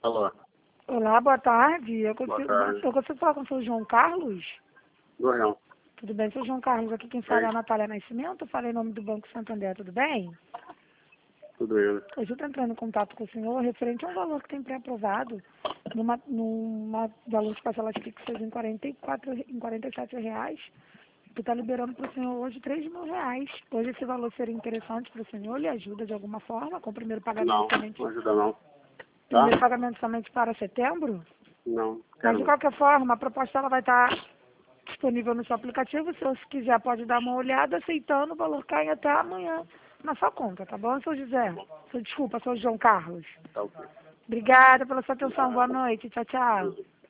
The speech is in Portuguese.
Alô, Olá, boa tarde. boa tarde. Eu consigo falar com o seu João Carlos? Gordão, Tudo bem, seu João Carlos? Aqui quem fala é a Natália Nascimento. Eu falei em nome do Banco Santander, tudo bem? tudo indo. Hoje eu estou entrando em contato com o senhor referente a um valor que tem pré-aprovado numa valor de parcelas fixas em R$ 47, que está liberando para o senhor hoje R$ 3.000. Hoje esse valor seria interessante para o senhor? Lhe ajuda de alguma forma com o primeiro pagamento Não, somente, não ajuda não. Tá? primeiro pagamento somente para setembro? Não, Mas quero de não. qualquer forma, a proposta ela vai estar disponível no seu aplicativo. Se você quiser, pode dar uma olhada. Aceitando, o valor cai até amanhã na sua conta, tá bom, seu José? Desculpa, seu João Carlos. Tá ok. Obrigada pela sua atenção. Boa Nada. noite. Tchau, tchau.